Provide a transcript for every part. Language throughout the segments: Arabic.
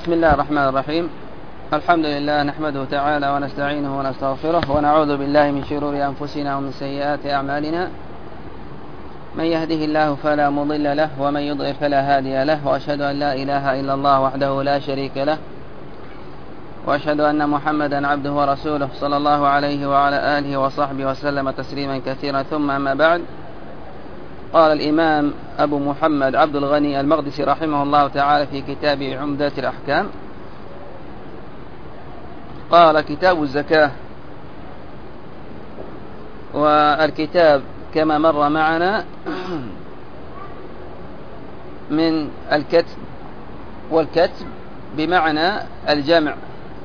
بسم الله الرحمن الرحيم. الحمد لله نحمده تعالى ونستعينه ونستغفره ونعوذ بالله من شرور أنفسنا ومن سيئات أعمالنا. من يهده الله فلا مضل له ومن يضلل فلا هادي له، وأشهد أن لا إله إلا الله وحده لا شريك له، وأشهد أن محمدا عبده ورسوله صلى الله عليه وعلى آله وصحبه وسلم تسليما كثيرا. ثم أما بعد، قال الإمام أبو محمد عبد الغني المقدسي رحمه الله تعالى في كتابه عمدة الأحكام، قال: كتاب الزكاة. والكتاب كما مر معنا من الكتب، والكتب بمعنى الجمع،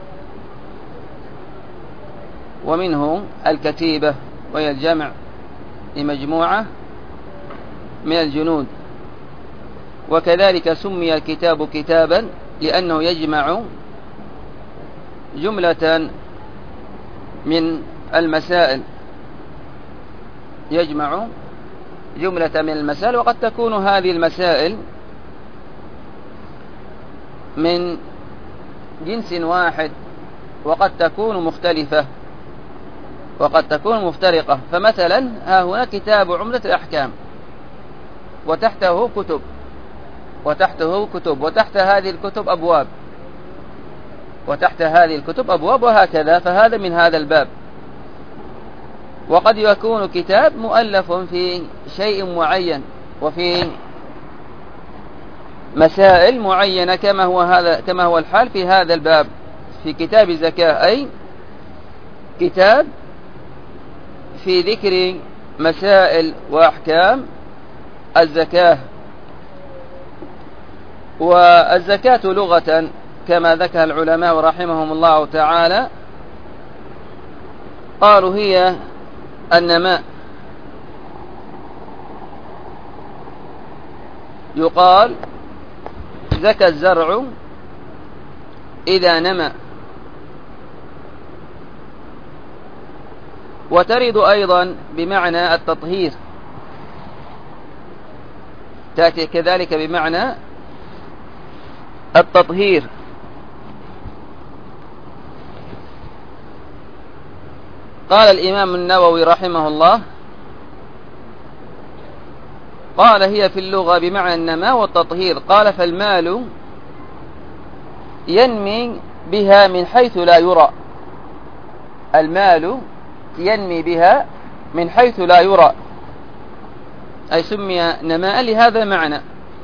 ومنه الكتيبة وهي الجمع لمجموعة من الجنود. وكذلك سمي الكتاب كتابا لأنه يجمع جملة من المسائل، يجمع جملة من المسائل، وقد تكون هذه المسائل من جنس واحد، وقد تكون مختلفة، وقد تكون مفترقة. فمثلا ها هنا كتاب عمدة الأحكام، وتحته كتب، وتحت هذه الكتب أبواب، وتحت هذه الكتب أبواب، وهكذا. فهذا من هذا الباب. وقد يكون كتاب مؤلف في شيء معين وفي مسائل معينة، كما هو الحال في هذا الباب في كتاب الزكاة، أي كتاب في ذكر مسائل وأحكام الزكاة. والزكاة لغة كما ذكر العلماء رحمهم الله تعالى، قالوا هي النماء. يقال زكى الزرع إذا نمى. وترد أيضا بمعنى التطهير، تأتي كذلك بمعنى التطهير. قال الإمام النووي رحمه الله، قال: هي في اللغة بمعنى النماء والتطهير. قال: فالمال ينمي بها من حيث لا يرى. المال ينمي بها من حيث لا يرى، أي سمي نماء لهذا المعنى.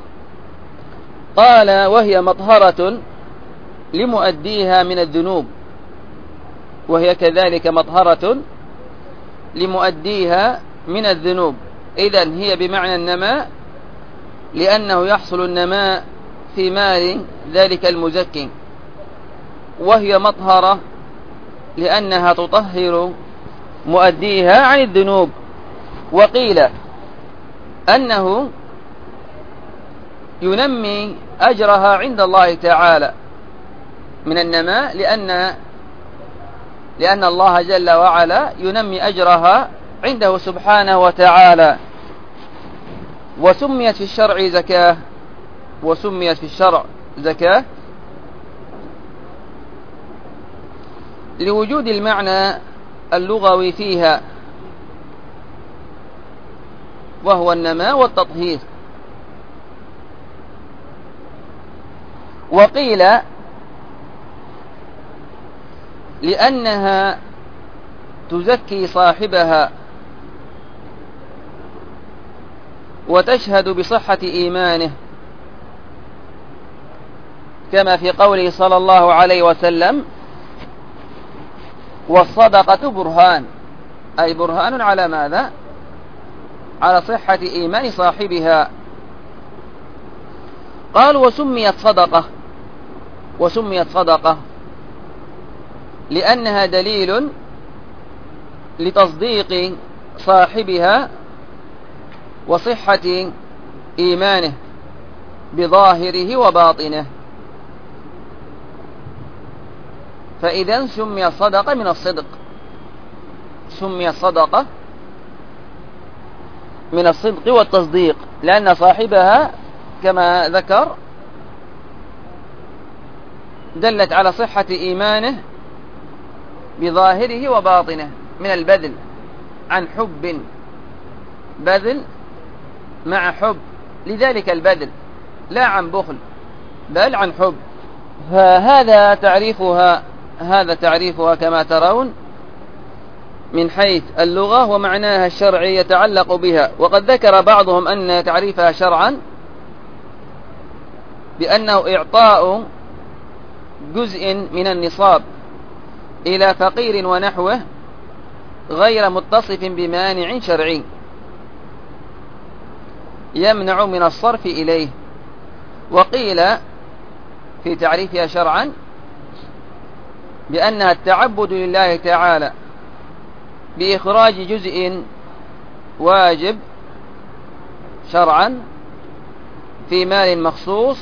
قال: وهي مطهرة لمؤديها من الذنوب. وهي كذلك مطهرة لمؤديها من الذنوب. إذن هي بمعنى النماء، لأنه يحصل النماء في مال ذلك المزكي. وهي مطهرة لأنها تطهر مؤديها عن الذنوب. وقيل أنه ينمي أجرها عند الله تعالى من النماء، لأن الله جل وعلا ينمي أجرها عنده سبحانه وتعالى. وسميت في الشرع زكاة، وسميت في الشرع زكاة لوجود المعنى اللغوي فيها، وهو النماء والتطهير. وقيل لأنها تزكي صاحبها وتشهد بصحة إيمانه، كما في قوله صلى الله عليه وسلم: والصدقة برهان، أي برهان على ماذا؟ على صحة إيمان صاحبها. قال: وسميت صدقة لأنها دليل لتصديق صاحبها وصحة إيمانه بظاهره وباطنه. فإذا سمي الصدقة من الصدق، سمي الصدقة من الصدق والتصديق، لأن صاحبها كما ذكر دلت على صحة إيمانه بظاهره وباطنه من البذل، عن حب، بذل مع حب لذلك البذل، لا عن بخل بل عن حب. فهذا تعريفها، هذا تعريفها كما ترون من حيث اللغة، ومعناها الشرعي يتعلق بها. وقد ذكر بعضهم أن تعريفها شرعا بأنه إعطاء جزء من النصاب إلى فقير ونحوه غير متصف بمانع شرعي يمنع من الصرف إليه. وقيل في تعريفها شرعا بأنها التعبد لله تعالى بإخراج جزء واجب شرعا في مال مخصوص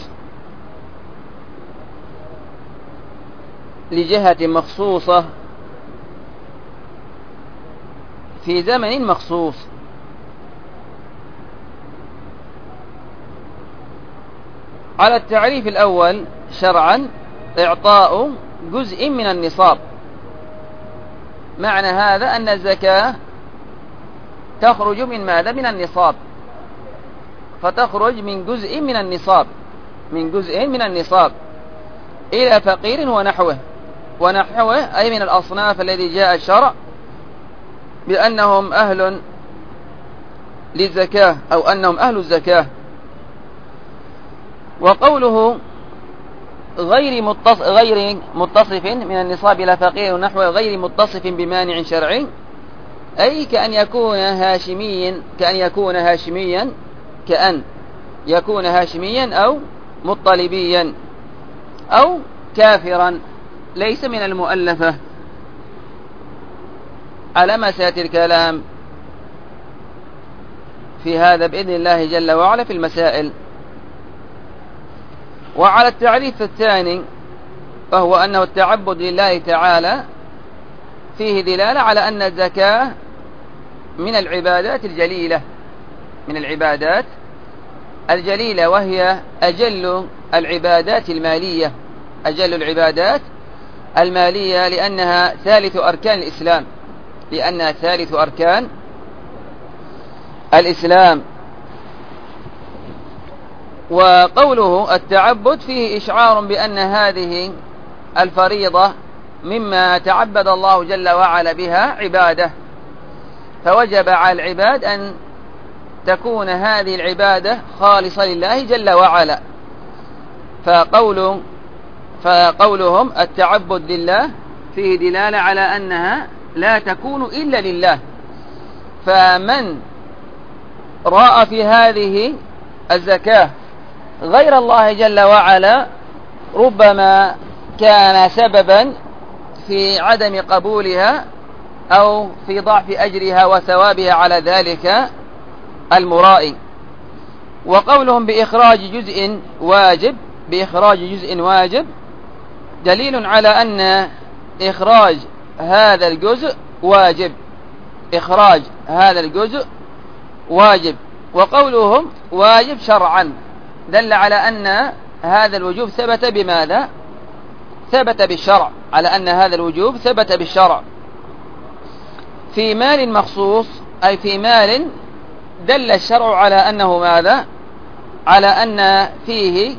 لجهة مخصوصة في زمن مخصوص. على التعريف الأول شرعا إعطاء جزء من النصاب، معنى هذا أن الزكاة تخرج من ماذا؟ من النصاب، فتخرج من جزء من النصاب، من جزء من النصاب إلى فقير ونحوه، ونحوه أي من الأصناف الذي جاء الشرع بأنهم أهل للزكاة أو أنهم أهل الزكاة. وقوله غير متصف من النصاب إلى فقير ونحوه غير متصف بمانع شرعي، أي كأن يكون هاشميا أو مطلبيا أو كافرا ليس من المؤلفة، على ما سيأتي الكلام في هذا بإذن الله جل وعلا في المسائل. وعلى التعريف الثاني فهو أنه التعبد لله تعالى فيه دلالة على أن الزكاة من العبادات الجليلة، من العبادات الجليلة، وهي أجل العبادات المالية، أجل العبادات المالية، لأنها ثالث أركان الإسلام، لأنها ثالث أركان الإسلام. وقوله التعبد فيه إشعار بأن هذه الفريضة مما تعبد الله جل وعلا بها عبادة، فوجب على العباد أن تكون هذه العبادة خالصة لله جل وعلا. فقولهم التعبد لله فيه دلالة على أنها لا تكون إلا لله. فمن رأى في هذه الزكاة غير الله جل وعلا ربما كان سببا في عدم قبولها أو في ضعف أجرها وثوابها على ذلك المرائي. وقولهم بإخراج جزء واجب دليل على أن إخراج هذا الجزء واجب، وقولهم واجب شرعا دل على أن هذا الوجوب ثبت بماذا؟ ثبت بالشرع، على أن هذا الوجوب ثبت بالشرع في مال مخصوص، أي في مال دل الشرع على أنه ماذا؟ على أن فيه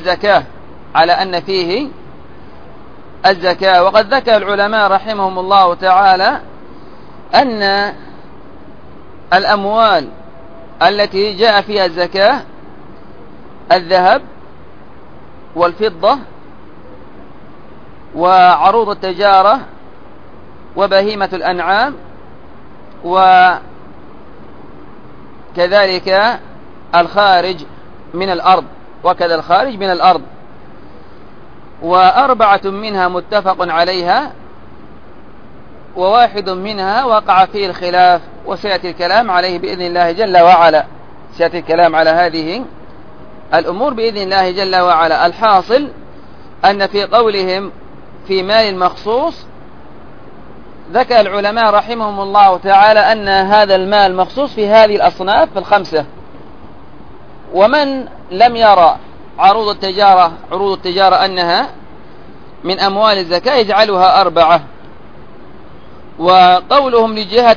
الزكاة. وقد ذكر العلماء رحمهم الله تعالى أن الأموال التي جاء فيها الزكاة الذهب والفضة وعروض التجارة وبهيمة الأنعام وكذلك الخارج من الأرض، وأربعة منها متفق عليها، وواحد منها وقع فيه الخلاف، وسيأتي الكلام عليه بإذن الله جل وعلا، سيأتي الكلام على هذه الأمور بإذن الله جل وعلا. الحاصل أن في قولهم في مال مخصوص ذكر العلماء رحمهم الله تعالى أن هذا المال مخصوص في هذه الأصناف الخمسة. ومن لم يرى عروض التجارة أنها من أموال الزكاة يجعلها 4. وقولهم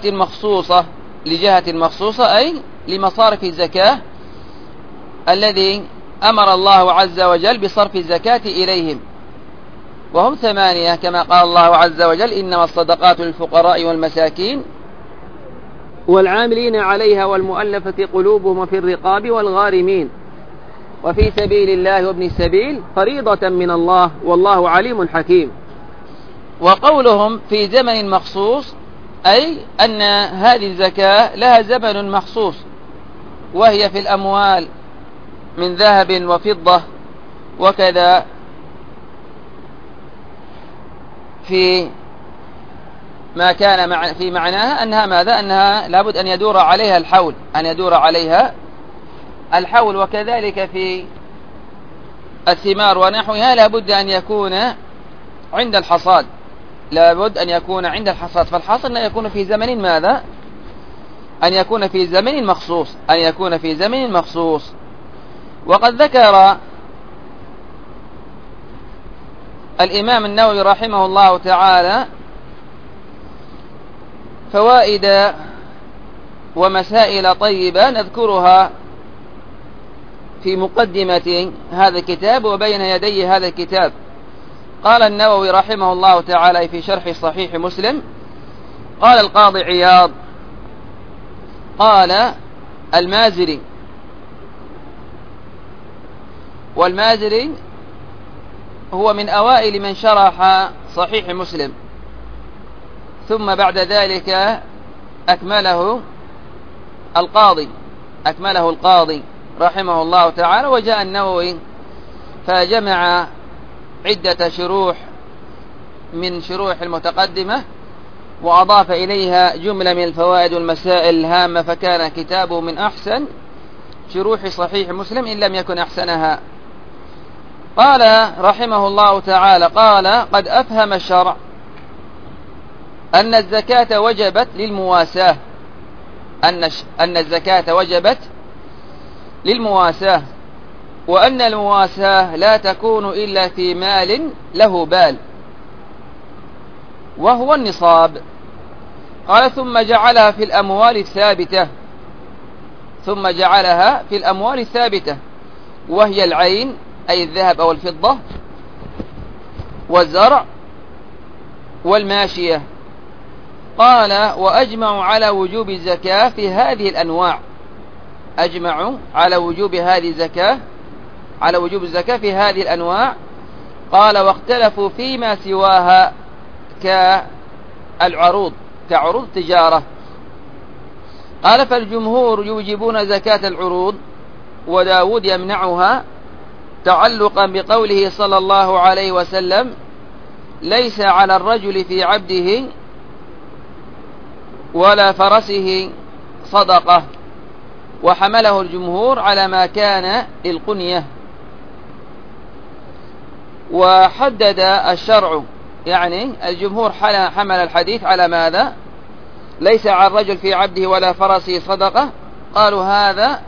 لجهة مخصوصة أي لمصارف الزكاة الذي أمر الله عز وجل بصرف الزكاة إليهم، وهم 8 كما قال الله عز وجل: إنما الصدقات للفقراء والمساكين والعاملين عليها والمؤلفة قلوبهم وفي الرقاب والغارمين وفي سبيل الله وابن السبيل فريضة من الله والله عليم حكيم. وقولهم في زمن مخصوص أي أن هذه الزكاة لها زمن مخصوص، وهي في الأموال من ذهب وفضة، وكذا في ما كان في معناها أنها ماذا؟ أنها لابد أن يدور عليها الحول، وكذلك في الثمار ونحوها لابد أن يكون عند الحصاد، فالحاصل أن يكون في زمن ماذا؟ أن يكون في زمن مخصوص. وقد ذكر الإمام النووي رحمه الله تعالى فوائد ومسائل طيبة نذكرها في مقدمة هذا الكتاب وبين يدي هذا الكتاب. قال النووي رحمه الله تعالى في شرح صحيح مسلم: قال القاضي عياض قال المازري، والمازري هو من أوائل من شرح صحيح مسلم، ثم بعد ذلك أكمله القاضي رحمه الله تعالى. وجاء النووي فجمع عدة شروح من شروح المتقدمة وأضاف إليها جملة من الفوائد والمسائل الهامة، فكان كتابه من أحسن شروح صحيح مسلم إن لم يكن أحسنها. قال رحمه الله تعالى: قال قد أفهم الشرع أن الزكاة وجبت للمواساة، أن الزكاة وجبت للمواساة، وأن المواساة لا تكون إلا في مال له بال وهو النصاب. قال ثم جعلها في الأموال الثابتة وهي العين أي الذهب أو الفضة، والزرع، والماشية. قال وأجمعوا على وجوب الزكاة في هذه الأنواع، على وجوب الزكاة في هذه الأنواع. قال واختلفوا فيما سواها كعروض تجارة. قال فالجمهور يوجبون زكاة العروض، وداود يمنعها تعلقا بقوله صلى الله عليه وسلم: ليس على الرجل في عبده ولا فرسه صدقة. وحمله الجمهور على ما كان للقنية. وحدد الشرع، يعني الجمهور حمل الحديث على ماذا؟ ليس على الرجل في عبده ولا فرسه صدقة. قالوا هذا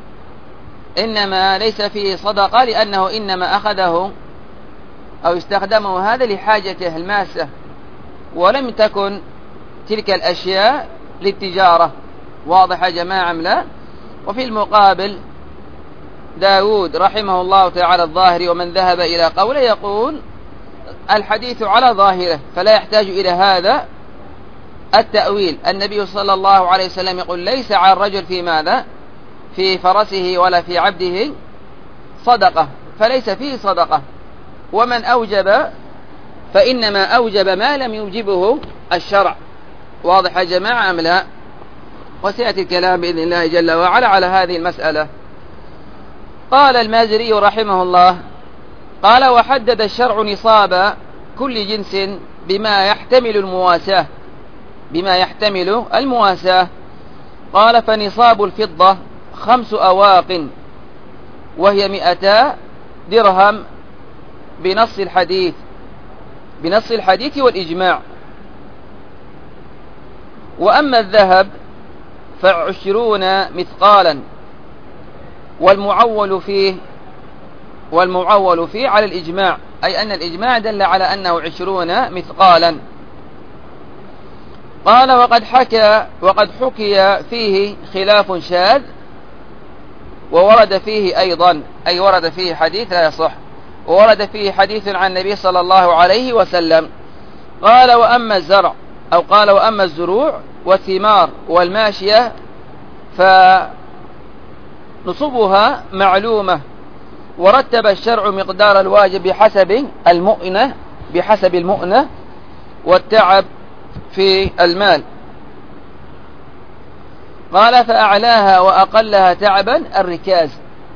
إنما ليس فيه صدقة لأنه إنما أخذه أو استخدمه هذا لحاجته الماسة، ولم تكن تلك الأشياء للتجارة. واضح يا جماعة أم لا؟ وفي المقابل داود رحمه الله تعالى الظاهري ومن ذهب إلى قوله يقول الحديث على ظاهره فلا يحتاج إلى هذا التأويل. النبي صلى الله عليه وسلم يقول ليس على الرجل في ماذا؟ في فرسه ولا في عبده صدقة، فليس فيه صدقة. ومن أوجب فإنما أوجب ما لم يوجبه الشرع. واضح يا جماعة أم لا؟ وسيأتي الكلام بإذن الله جل وعلا على هذه المسألة. قال المازري رحمه الله: قال وحدد الشرع نصاب كل جنس بما يحتمل المواساة. قال فنصاب الفضة 5 أواق وهي 200 درهم بنص الحديث والإجماع. وأما الذهب ف20 مثقالا، والمعول فيه على الإجماع أي أن الإجماع دل على أنه 20 مثقالا. قال وقد حكي فيه خلاف شاذ، وورد فيه أيضا، أي ورد فيه حديث لا يصح، وورد فيه حديث عن النبي صلى الله عليه وسلم. قال وأما الزرع، أو قال وأما الزروع والثمار والماشية فنصبها معلومة، ورتب الشرع مقدار الواجب بحسب المؤنة والتعب في المال. قال فأعلاها وأقلها تعبا الركاز،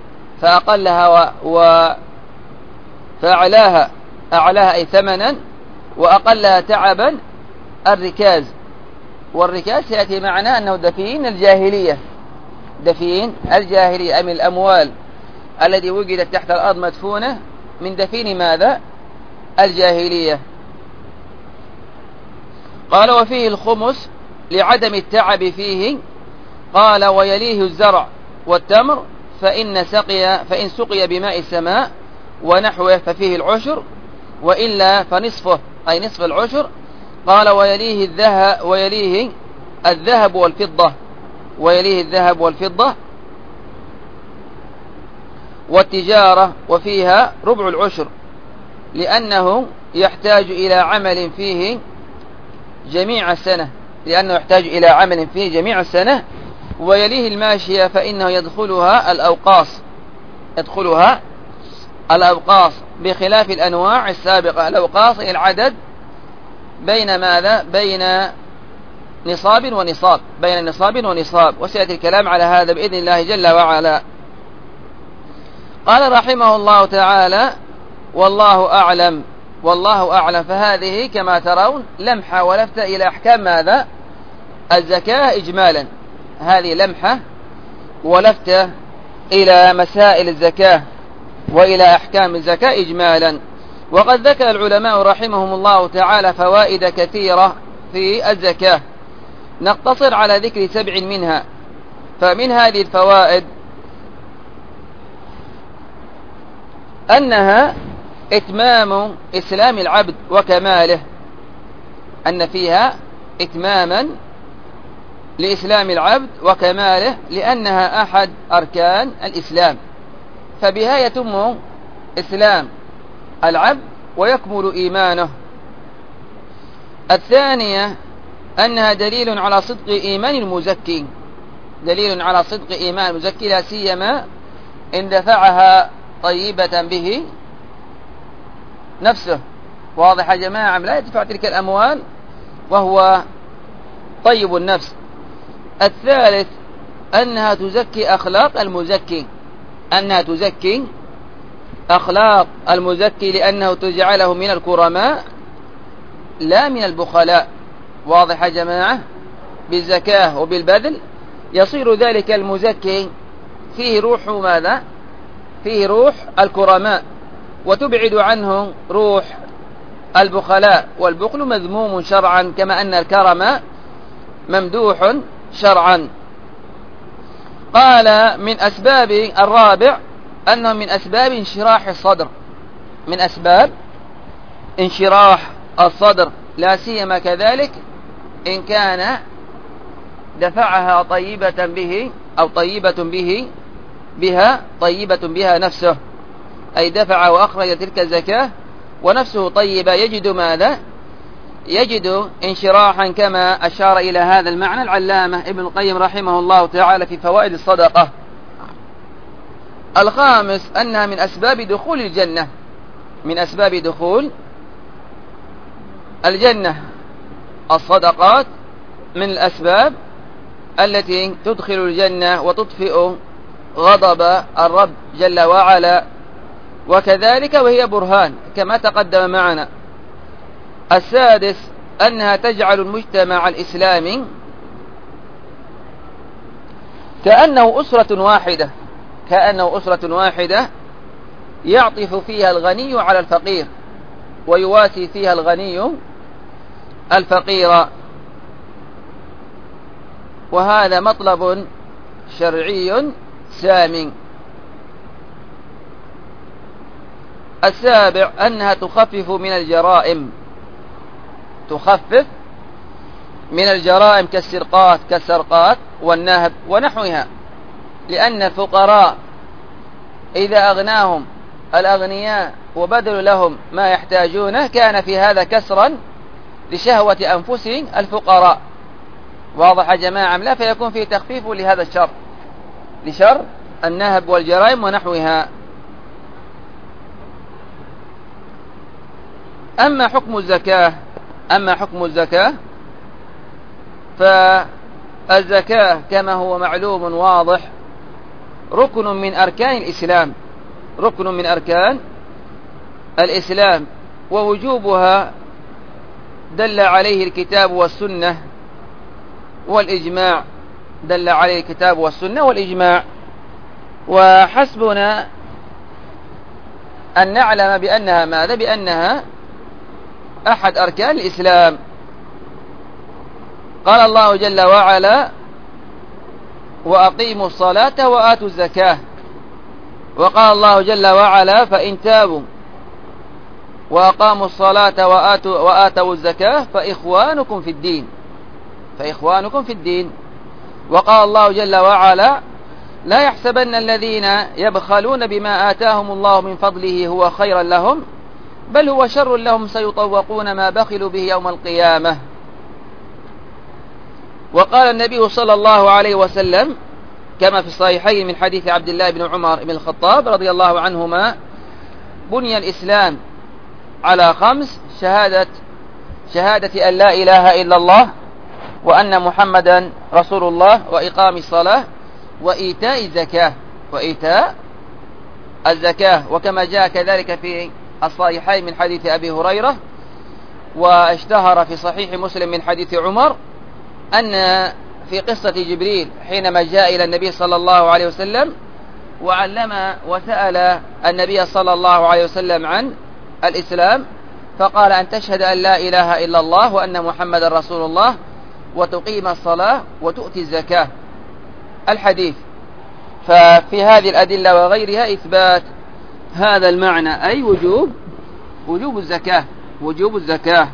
فأعلاها أي ثمنا، وأقلها تعبا الركاز. والركاز سيأتي معنا أنه دفين الجاهلية، أي من الأموال الذي وجدت تحت الأرض مدفونة، من دفين ماذا؟ الجاهلية. قال وفيه الخمس لعدم التعب فيه. قال ويليه الزرع والتمر فإن سقي بماء السماء ونحوه ففيه العشر، وإلا فنصفه، أي نصف العشر. قال ويليه الذهب والفضة والتجارة، وفيها ربع العشر، لأنه يحتاج إلى عمل فيه جميع السنة. ويليه الماشية فإنه يدخلها الأوقاص بخلاف الأنواع السابقة. الأوقاص هي العدد بين ماذا؟ بين نصاب ونصاب، وسيأتي الكلام على هذا بإذن الله جل وعلا. قال رحمه الله تعالى والله أعلم. فهذه كما ترون لمحة ولفتة إلى أحكام ماذا؟ الزكاة إجمالا. هذه لمحة ولفتة إلى مسائل الزكاة وإلى أحكام الزكاة إجمالا. وقد ذكر العلماء رحمهم الله تعالى فوائد كثيرة في الزكاة، نقتصر على ذكر 7 منها. فمن هذه الفوائد أنها إتمام إسلام العبد وكماله، أن فيها إتماما لإسلام العبد وكماله، لأنها أحد أركان الإسلام، فبها يتم إسلام العبد ويكمل إيمانه. الثانية أنها دليل على صدق إيمان المزكي، لا سيما إن دفعها طيبة به نفسه. واضح يا جماعة؟ لا يدفع تلك الأموال وهو طيب النفس. الثالث أنها تزكي أخلاق المزكي، لأنه تجعله من الكرماء لا من البخلاء. واضح يا جماعة؟ بالزكاة وبالبذل يصير ذلك المزكي فيه روح ماذا؟ فيه روح الكرماء، وتبعد عنه روح البخلاء. والبخل مذموم شرعا، كما أن الكرم ممدوح شرعا. قال من أسباب الرابع أنه من أسباب انشراح الصدر، لا سيما كذلك إن كان دفعها طيبة به أو طيبة بها نفسه، أي دفع وأخرج تلك الزكاة ونفسه طيبة، يجد ماذا؟ يجد انشراحا، كما أشار إلى هذا المعنى العلامة ابن القيم رحمه الله تعالى في فوائد الصدقة. الخامس أنها من أسباب دخول الجنة. الصدقات من الأسباب التي تدخل الجنة وتطفئ غضب الرب جل وعلا، وكذلك وهي برهان كما تقدم معنا. السادس أنها تجعل المجتمع الإسلامي كأنه أسرة واحدة يعطف فيها الغني على الفقير، ويواسي فيها الغني الفقير. وهذا مطلب شرعي سامٍ. السابع أنها تخفف من الجرائم، تخفف من الجرائم كالسرقات والنهب ونحوها، لأن الفقراء إذا أغناهم الأغنياء وبذلوا لهم ما يحتاجونه كان في هذا كسرا لشهوة أنفسهم الفقراء. واضح يا جماعة لا؟ فيكون فيه تخفيف لهذا الشر، لشر النهب والجرائم ونحوها. أما حكم الزكاة فالزكاة كما هو معلوم واضح ركن من أركان الإسلام، ووجوبها دل عليه الكتاب والسنة والإجماع، وحسبنا أن نعلم بأنها أحد أركان الإسلام. قال الله جل وعلا: وأقيموا الصلاة وآتوا الزكاة. وقال الله جل وعلا: فإن تابوا وأقاموا الصلاة وآتوا الزكاة فإخوانكم في الدين. وقال الله جل وعلا: لا يحسبن الذين يبخلون بما آتاهم الله من فضله هو خيرا لهم بل هو شر لهم سيطوقون ما بخلوا به يوم القيامة. وقال النبي صلى الله عليه وسلم كما في الصحيحين من حديث عبد الله بن عمر بن الخطاب رضي الله عنهما: بني الإسلام على 5: شهادة أن لا إله إلا الله وأن محمدا رسول الله، وإقام الصلاة، وإيتاء الزكاة. وكما جاء كذلك في الصحيحين من حديث أبي هريرة، واشتهر في صحيح مسلم من حديث عمر، أن في قصة جبريل حينما جاء إلى النبي صلى الله عليه وسلم وسأل النبي صلى الله عليه وسلم عن الإسلام، فقال: أن تشهد أن لا إله إلا الله وأن محمد رسول الله وتقيم الصلاة وتؤتي الزكاة. الحديث. ففي هذه الأدلة وغيرها إثبات هذا المعنى، أي وجوب الزكاة.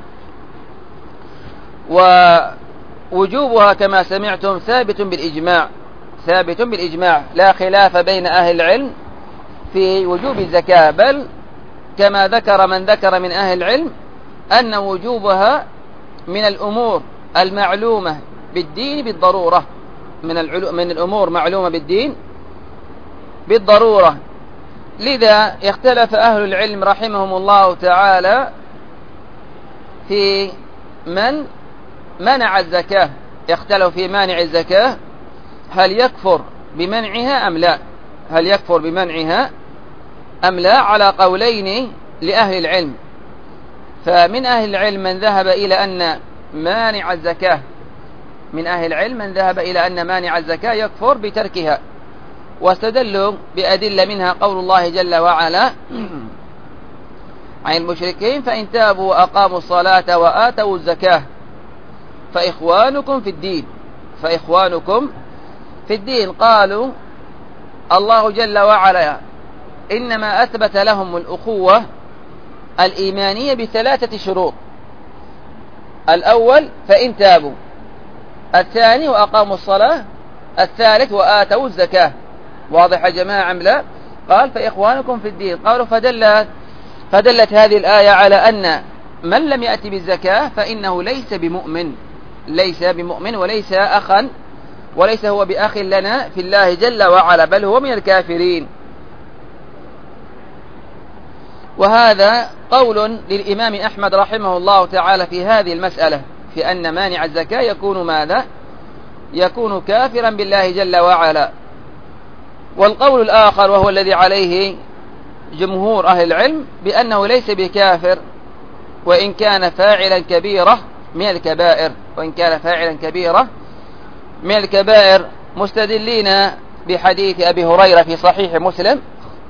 ووجوبها كما سمعتم ثابت بالإجماع، لا خلاف بين أهل العلم في وجوب الزكاة، بل كما ذكر من أهل العلم أن وجوبها من الأمور المعلومة بالدين بالضرورة، من الأمور معلومة بالدين بالضرورة. لذا اختلف أهل العلم رحمهم الله تعالى في من منع الزكاة، اختلفوا في مانع الزكاة، هل يكفر بمنعها أم لا، على قولين لأهل العلم. فمن أهل العلم من ذهب إلى أن مانع الزكاة يكفر بتركها، واستدلوا بأدلة منها قول الله جل وعلا عن المشركين: فإن تابوا وأقاموا الصلاة وآتوا الزكاة فإخوانكم في الدين. قالوا الله جل وعلا إنما أثبت لهم الأخوة الإيمانية ب3 شروط: الأول فإن تابوا، الثاني وأقاموا الصلاة، الثالث وآتوا الزكاة. واضح يا جماعة أم لا؟ قال: فإخوانكم في الدين. قالوا فدلت هذه الآية على أن من لم يأتي بالزكاة فإنه ليس بمؤمن وليس أخا، وليس هو بأخ لنا في الله جل وعلا، بل هو من الكافرين. وهذا قول للإمام أحمد رحمه الله تعالى في هذه المسألة، في أن مانع الزكاة يكون ماذا؟ يكون كافرا بالله جل وعلا. والقول الآخر وهو الذي عليه جمهور أهل العلم بأنه ليس بكافر وإن كان فاعلا كبيرة من الكبائر، مستدلين بحديث أبي هريرة في صحيح مسلم: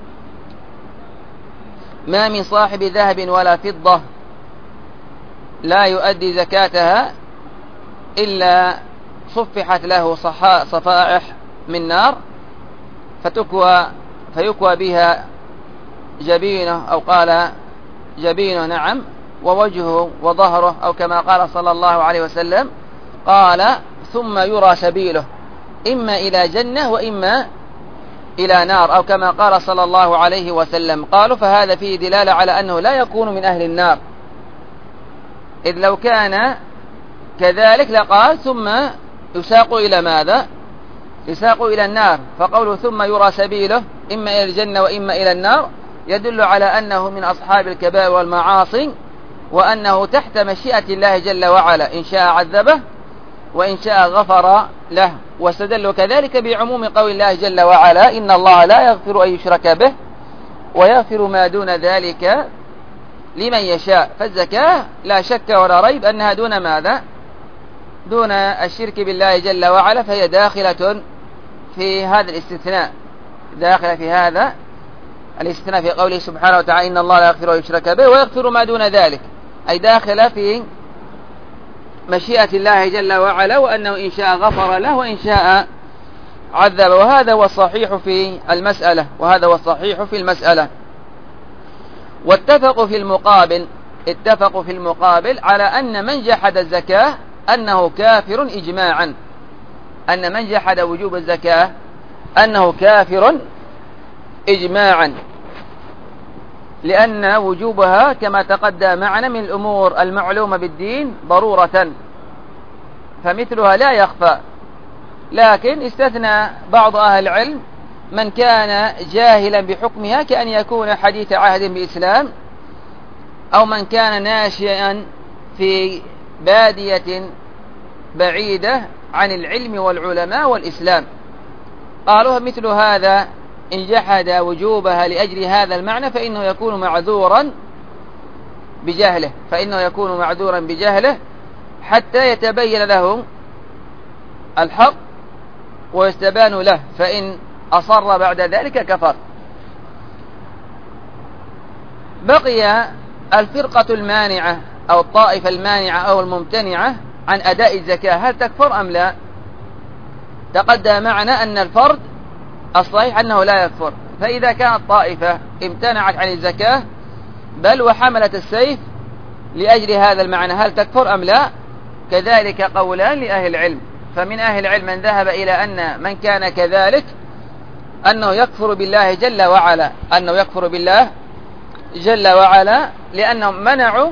ما من صاحب ذهب ولا فضة لا يؤدي زكاتها إلا صفحت له صفائح من نار فيكوى بها جبينه أو قال جبينه نعم، ووجهه وظهره، أو كما قال صلى الله عليه وسلم قال ثم يرى سبيله إما إلى جنة وإما إلى نار، أو كما قال صلى الله عليه وسلم. قالوا فهذا فيه دلالة على أنه لا يكون من أهل النار، إذ لو كان كذلك لقال ثم يساق إلى ماذا؟ يساق إلى النار. فقوله ثم يرى سبيله إما إلى الجنة وإما إلى النار يدل على أنه من أصحاب الكبائر والمعاصي، وأنه تحت مشيئة الله جل وعلا، إن شاء عذبه وإن شاء غفر له. واستدلوا كذلك بعموم قول الله جل وعلا إن الله لا يغفر أن يشرك به ويغفر ما دون ذلك لمن يشاء. فالزكاة لا شك ولا ريب أنها دون ماذا؟ دون الشرك بالله جل وعلا، فهي داخلة في هذا الاستثناء، داخلة في هذا الاستثناء في قوله سبحانه وتعالى إن الله لا يغفر أن يشرك به ويغفر ما دون ذلك، أي داخلة في مشيئة الله جل وعلا، وأنه إن شاء غفر له وإن شاء عذب. وهذا هو الصحيح في المسألة، وهذا هو الصحيح في المسألة. واتفقوا في المقابل على أن من جحد الزكاة أنه كافر إجماعا، أن من جحد وجوب الزكاة أنه كافر إجماعا، لأن وجوبها كما تقدم معنا من الأمور المعلومة بالدين ضرورة، فمثلها لا يخفى. لكن استثنى بعض أهل العلم من كان جاهلا بحكمها، كأن يكون حديث عهد بإسلام، أو من كان ناشئا في بادية بعيدة عن العلم والعلماء والإسلام. قالوا مثل هذا إن جحد وجوبها لأجل هذا المعنى فإنه يكون معذورا بجهله حتى يتبين له الحق ويستبان له، فإن أصر بعد ذلك كفر. بقي الفرقة المانعة أو الطائفة المانعة أو الممتنعة عن أداء الزكاة، هل تكفر أم لا؟ تقدم معنا أن الفرد الصحيح أنه لا يكفر. فإذا كانت طائفة امتنعت عن الزكاة بل وحملت السيف لأجل هذا المعنى، هل تكفر أم لا؟ كذلك قولان لأهل العلم. فمن أهل العلم من ذهب إلى أن من كان كذلك أنه يكفر بالله جل وعلا، لأنهم منعوا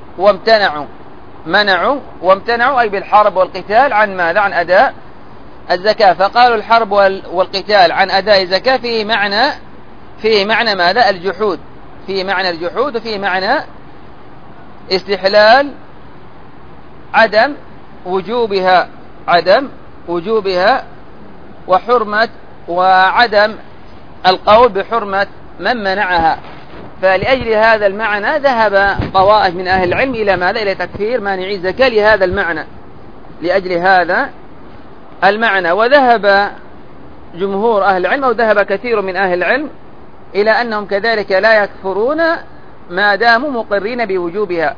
وامتنعوا أي بالحرب والقتال عن ماذا؟ عن أداء الزكاة. فقالوا الحرب والقتال عن أداء الزكاة فيه معنى ماذا؟ الجحود، فيه معنى الجحود، وفيه معنى استحلال عدم وجوبها وعدم القول بحرمة من منعها. فلأجل هذا المعنى ذهب طوائف من أهل العلم إلى ماذا؟ إلى تكفير مانعي الزكاة لهذا المعنى، لأجل هذا المعنى. وذهب جمهور أهل العلم، أو ذهب كثير من أهل العلم إلى أنهم كذلك لا يكفرون ما داموا مقرين بوجوبها،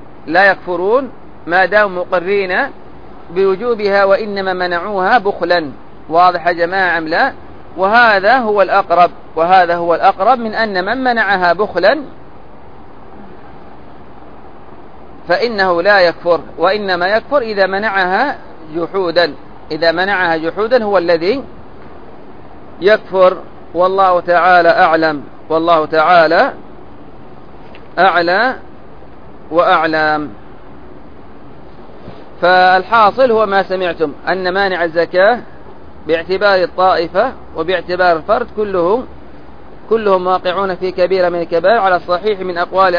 وإنما منعوها بخلا. واضح يا جماعة أم لا؟ وهذا هو الأقرب من أن من منعها بخلا فإنه لا يكفر، وإنما يكفر إذا منعها جحودا هو الذي يكفر. والله تعالى أعلم، والله تعالى أعلى وأعلم. فالحاصل هو ما سمعتم، أن مانع الزكاة باعتبار الطائفة وباعتبار الفرد كلهم واقعون في كبيرة من الكبائر على الصحيح من أقوال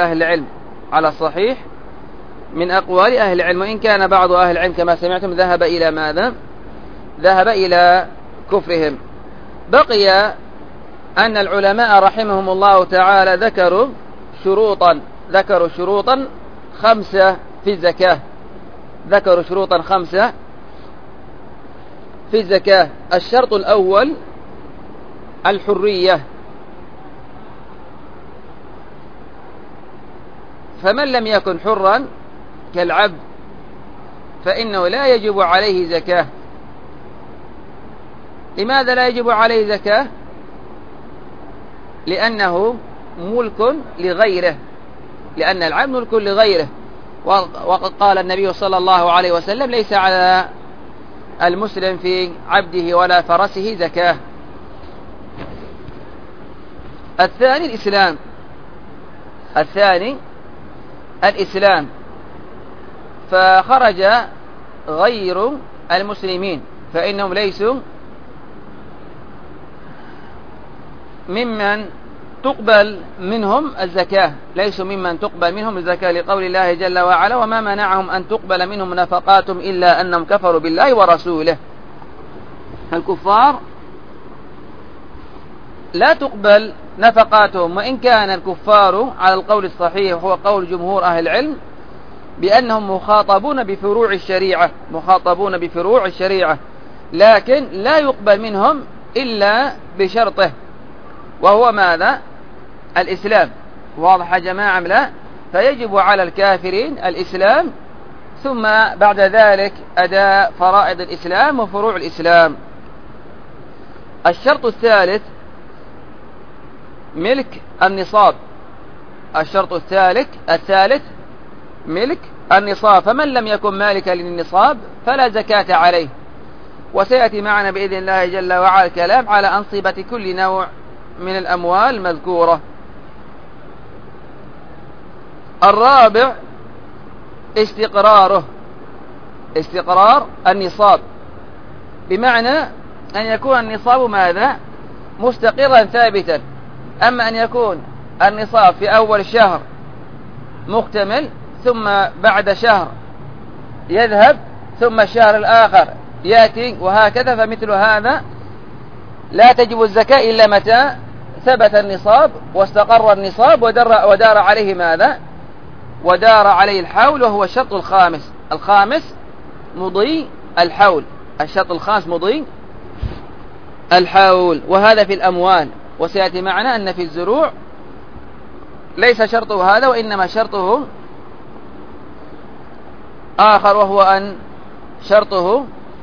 أهل العلم، وإن كان بعض أهل العلم كما سمعتم ذهب إلى ماذا؟ ذهب إلى كفرهم. بقي أن العلماء رحمهم الله تعالى ذكروا شروطا 5 في الزكاة، الشرط الأول الحرية، فمن لم يكن حرا كالعبد فإنه لا يجب عليه زكاة. لماذا لا يجب عليه زكاة؟ لأنه ملك لغيره، لأن العبد ملك لغيره. وقد قال النبي صلى الله عليه وسلم: ليس على المسلم في عبده ولا فرسه زكاة. الثاني الإسلام، فخرج غير المسلمين فإنهم ليسوا ممن تقبل منهم الزكاة، لقول الله جل وعلا: وما منعهم أن تقبل منهم نفقاتهم إلا أنهم كفروا بالله ورسوله. الكفار لا تقبل نفقاتهم، وإن كان الكفار على القول الصحيح وهو قول جمهور أهل العلم بأنهم مخاطبون بفروع الشريعة، لكن لا يقبل منهم إلا بشرطه، وهو ماذا؟ الإسلام. واضح يا جماعة؟ لا، فيجب على الكافرين الإسلام، ثم بعد ذلك أداء فرائض الإسلام وفروع الإسلام. الشرط الثالث ملك النصاب. الثالث ملك النصاب، فمن لم يكن مالكا للنصاب فلا زكاة عليه. وسيأتي معنا بإذن الله جل وعلا الكلام على أنصبة كل نوع من الأموال المذكورة. الرابع استقرار النصاب، بمعنى أن يكون النصاب ماذا؟ مستقرا ثابتا. أما أن يكون النصاب في أول الشهر مكتمل، ثم بعد شهر يذهب، ثم الشهر الآخر يأتي، وهكذا، فمثل هذا لا تجب الزكاة إلا متى ثبت النصاب واستقر النصاب ودار عليه ماذا؟ ودار عليه الحول، وهو الشرط الخامس مضي الحول. الشرط الخامس مضي الحول، وهذا في الأموال. وسيأتي معنا أن في الزروع ليس شرطه هذا، وإنما شرطه آخر، وهو شرطه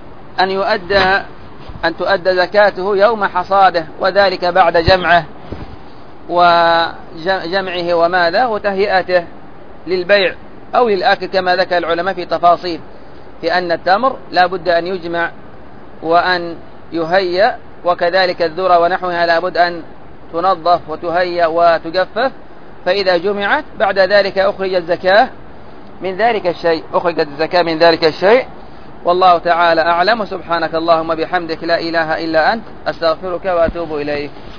أن تؤدى زكاته يوم حصاده، وذلك بعد جمعه وماذا؟ وتهيئته للبيع أو للأكل، كما ذكر العلماء في تفاصيل في أن التمر لا بد أن يجمع وأن يهيأ، وكذلك الذرة ونحوها لا بد أن تنظف وتهيأ وتجفف، فإذا جمعت بعد ذلك أخرجت الزكاة من ذلك الشيء. والله تعالى أعلم، وسبحانك اللهم بحمدك لا إله إلا أنت، أستغفرك وأتوب إليك.